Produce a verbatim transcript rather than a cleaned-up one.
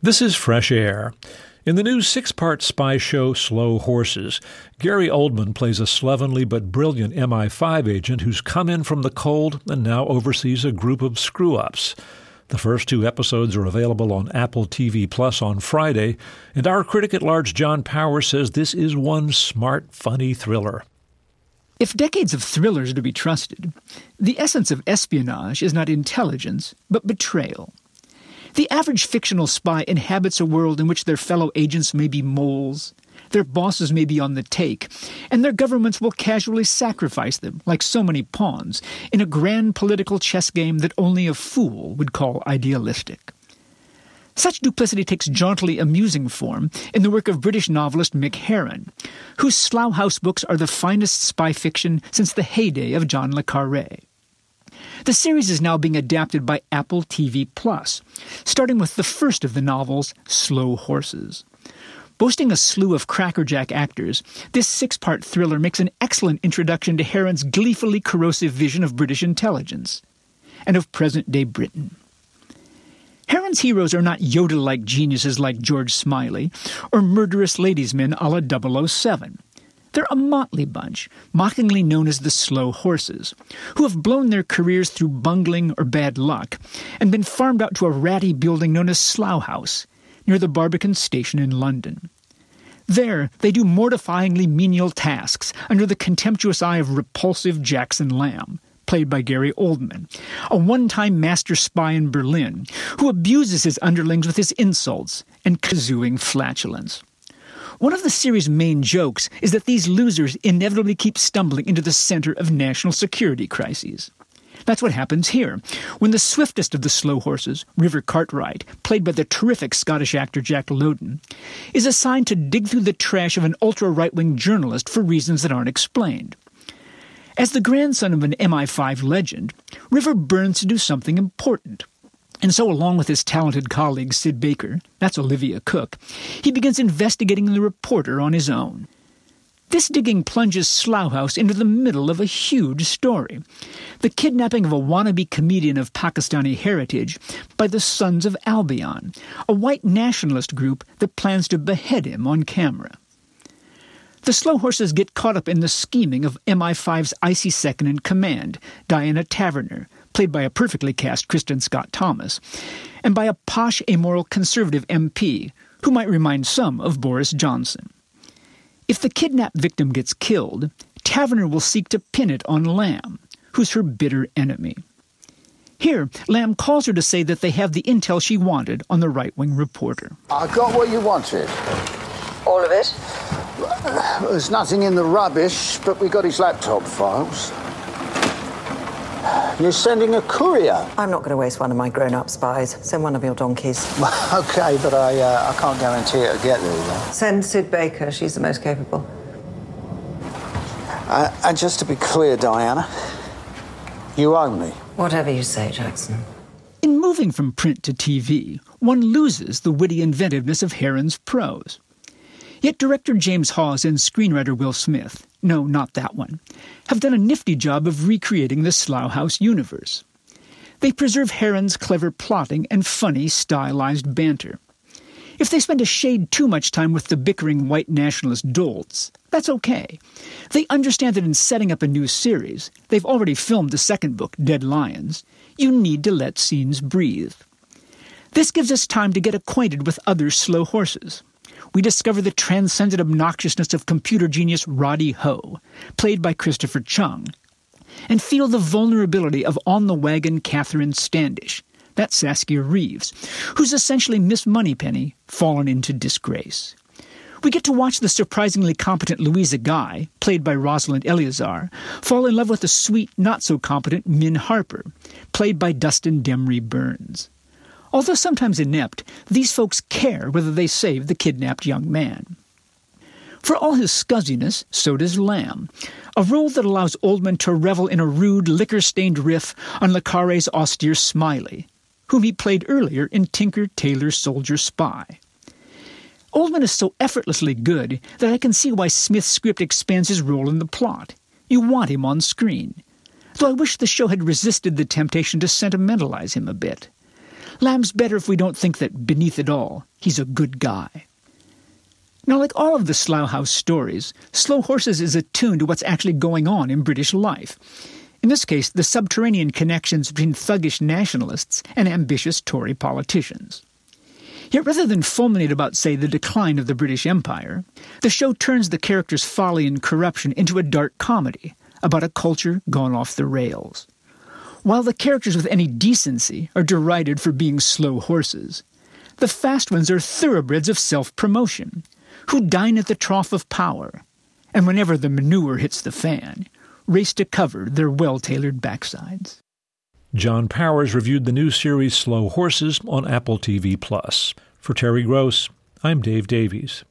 This is Fresh Air. In the new six-part spy show Slow Horses, Gary Oldman plays a slovenly but brilliant M I five agent who's come in from the cold and now oversees a group of screw-ups. The first two episodes are available on Apple T V Plus on Friday, and our critic-at-large John Power says this is one smart, funny thriller. If decades of thrillers are to be trusted, the essence of espionage is not intelligence, but betrayal. The average fictional spy inhabits a world in which their fellow agents may be moles, their bosses may be on the take, and their governments will casually sacrifice them, like so many pawns, in a grand political chess game that only a fool would call idealistic. Such duplicity takes jauntily amusing form in the work of British novelist Mick Herron, whose Slough House books are the finest spy fiction since the heyday of John le Carré. The series is now being adapted by Apple T V Plus, starting with the first of the novels, Slow Horses. Boasting a slew of crackerjack actors, this six-part thriller makes an excellent introduction to Herron's gleefully corrosive vision of British intelligence and of present-day Britain. Herron's heroes are not Yoda-like geniuses like George Smiley or murderous ladiesmen a la double oh seven. They're a motley bunch, mockingly known as the Slow Horses, who have blown their careers through bungling or bad luck and been farmed out to a ratty building known as Slough House, near the Barbican station in London. There, they do mortifyingly menial tasks under the contemptuous eye of repulsive Jackson Lamb, played by Gary Oldman, a one-time master spy in Berlin who abuses his underlings with his insults and kazooing flatulence. One of the series' main jokes is that these losers inevitably keep stumbling into the center of national security crises. That's what happens here, when the swiftest of the Slow Horses, River Cartwright, played by the terrific Scottish actor Jack Lowden, is assigned to dig through the trash of an ultra-right-wing journalist for reasons that aren't explained. As the grandson of an M I five legend, River burns to do something important. And so, along with his talented colleague Sid Baker, that's Olivia Cook, he begins investigating the reporter on his own. This digging plunges Slough House into the middle of a huge story, the kidnapping of a wannabe comedian of Pakistani heritage by the Sons of Albion, a white nationalist group that plans to behead him on camera. The Slow Horses get caught up in the scheming of M I five's icy second-in-command, Diana Taverner, played by a perfectly cast Kristen Scott Thomas, and by a posh, amoral conservative M P, who might remind some of Boris Johnson. If the kidnapped victim gets killed, Taverner will seek to pin it on Lamb, who's her bitter enemy. Here, Lamb calls her to say that they have the intel she wanted on the right-wing reporter. I got what you wanted. All of it? There's nothing in the rubbish, but we got his laptop files. You're sending a courier? I'm not going to waste one of my grown-up spies. Send one of your donkeys. OK, but I, uh, I can't guarantee it'll get there, though. Send Sid Baker. She's the most capable. Uh, and just to be clear, Diana, you owe me. Whatever you say, Jackson. In moving from print to T V, one loses the witty inventiveness of Herron's prose. Yet director James Hawes and screenwriter Will Smith, no, not that one, have done a nifty job of recreating the Slough House universe. They preserve Herron's clever plotting and funny, stylized banter. If they spend a shade too much time with the bickering white nationalist dolts, that's okay. They understand that in setting up a new series, they've already filmed the second book, Dead Lions, you need to let scenes breathe. This gives us time to get acquainted with other Slow Horses. We discover the transcendent obnoxiousness of computer genius Roddy Ho, played by Christopher Chung, and feel the vulnerability of on-the-wagon Catherine Standish, that's Saskia Reeves, who's essentially Miss Moneypenny, fallen into disgrace. We get to watch the surprisingly competent Louisa Guy, played by Rosalind Eleazar, fall in love with the sweet, not-so-competent Min Harper, played by Dustin Demry Burns. Although sometimes inept, these folks care whether they save the kidnapped young man. For all his scuzziness, so does Lamb, a role that allows Oldman to revel in a rude, liquor-stained riff on le Carré's austere Smiley, whom he played earlier in Tinker, Tailor, Soldier, Spy. Oldman is so effortlessly good that I can see why Smith's script expands his role in the plot. You want him on screen. Though I wish the show had resisted the temptation to sentimentalize him a bit. Lamb's better if we don't think that, beneath it all, he's a good guy. Now, like all of the Slough House stories, Slow Horses is attuned to what's actually going on in British life. In this case, the subterranean connections between thuggish nationalists and ambitious Tory politicians. Yet rather than fulminate about, say, the decline of the British Empire, the show turns the characters' folly and corruption into a dark comedy about a culture gone off the rails. While the characters with any decency are derided for being slow horses, the fast ones are thoroughbreds of self-promotion, who dine at the trough of power, and whenever the manure hits the fan, race to cover their well-tailored backsides. John Powers reviewed the new series Slow Horses on Apple T V Plus. For Terry Gross, I'm Dave Davies.